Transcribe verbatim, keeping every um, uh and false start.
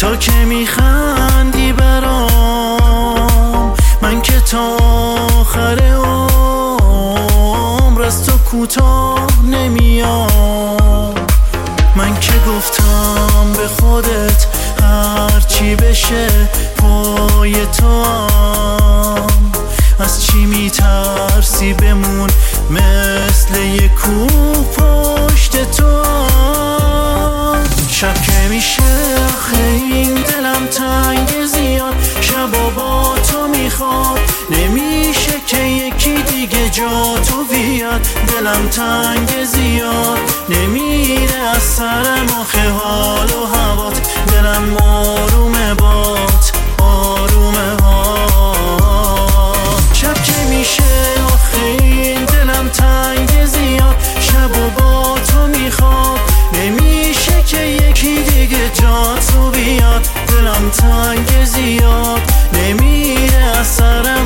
تو که میخندی برام، من که تا آخر عمر از تو کوتاه نمیام. من که گفتم به خودت هرچی بشه پای تو هم، از چی میترسی بمون مثل یک کوه پشت تو هم. شب که میشه آخه این دلم تنگ زیاد، شبا با تو میخواد نمیشه که یکی دیگه جا تو بیاد. دلم تنگ زیاد نمیره از سرم آخه حال و هوات، دلم آرومه بات آرومه بات. شب که میشه آخه این دلم تنگ زیاد، شبا با تو میخواد نمیشه که یکی دیگه جا تو بیاد. دلم تنگ زیاد نمیره از سرم